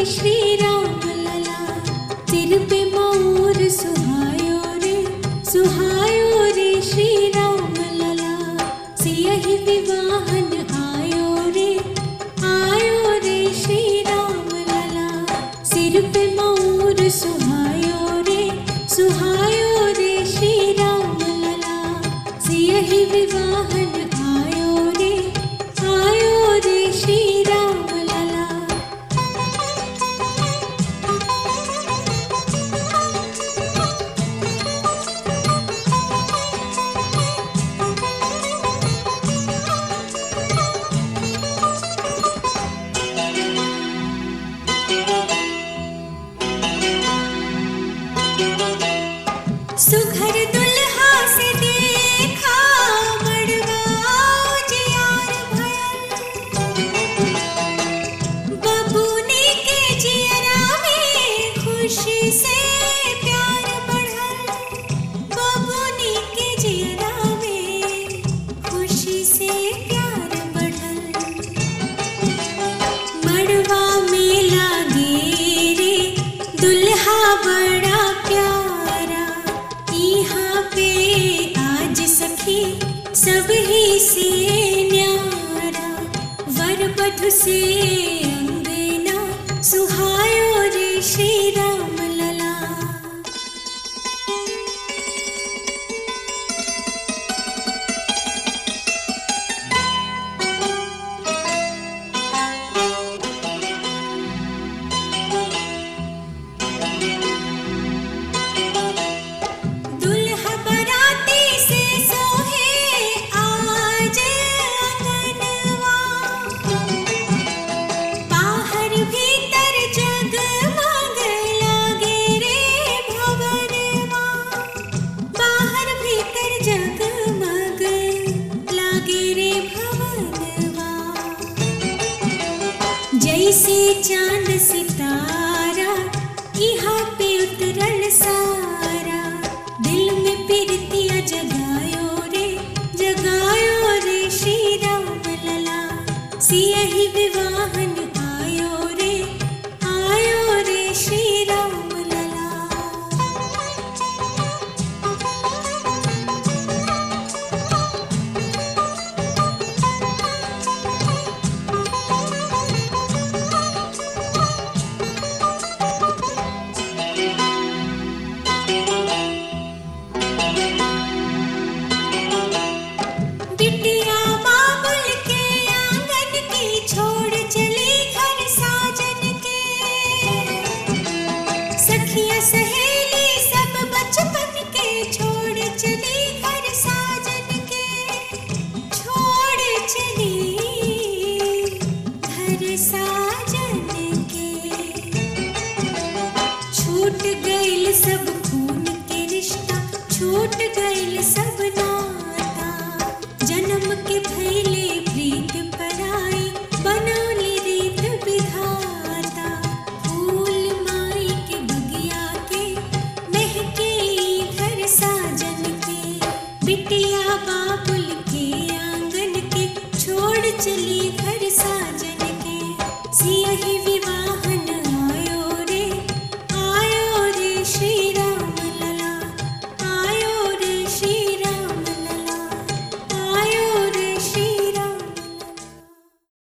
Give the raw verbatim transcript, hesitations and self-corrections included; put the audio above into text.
श्री राम लला। सिर पे मोर सुहायो रे सुहायो रे श्री राम लला। सियहि विवाहन आयो रे आयो रे श्री राम लला। सिर पे मोर सुहायो रे सुहायो रे श्री राम लला। सियहि विवाहन आयो रे आयो रे श्री राम लला। सुघर दुल्हा से देखा मड़वा उजियार भयल। बबूनी के जियरा में खुशी से प्यार बढ़ल। बबूनी के जियरा में खुशी से प्यार बढ़ल। मड़वा में लागे रे दुल्हा बड़ा प्यारा। यहाँ पे आज सखी सब ही से न्यारा। वर वधु से अंगना सुहायो रे श्री राम लला। दुल्हा बराती से सोहे आज अंगनवा। बाहर भीतर जगमग लागे रे भवनवा। बाहर भीतर जगमग लागे रे भवनवा। जैसे चांद सितारा यहाँ पे उतरल सारा। दिल में प्रीतिया जगायो रे जगायो रे श्री राम लला। सियहि विवाहन आयो रे आयो रे श्री राम लला। बिटिया बाबुल के आंगन की छोड़ चली घर साजन के। सखिया सहेली सब बचपन के छोड़ चली घर साजन के। छोड़ चली घर साजन के। छूट गइल सब खून के रिश्ता छूट गइल सब नाता। जन्म के भइले प्रीत पराई बनौली रीत विधाता। फूल माई के बगिया के महके घर साजन के। बिटिया बाबुल के आंगन के छोड़ चली घर साजन के। सियहि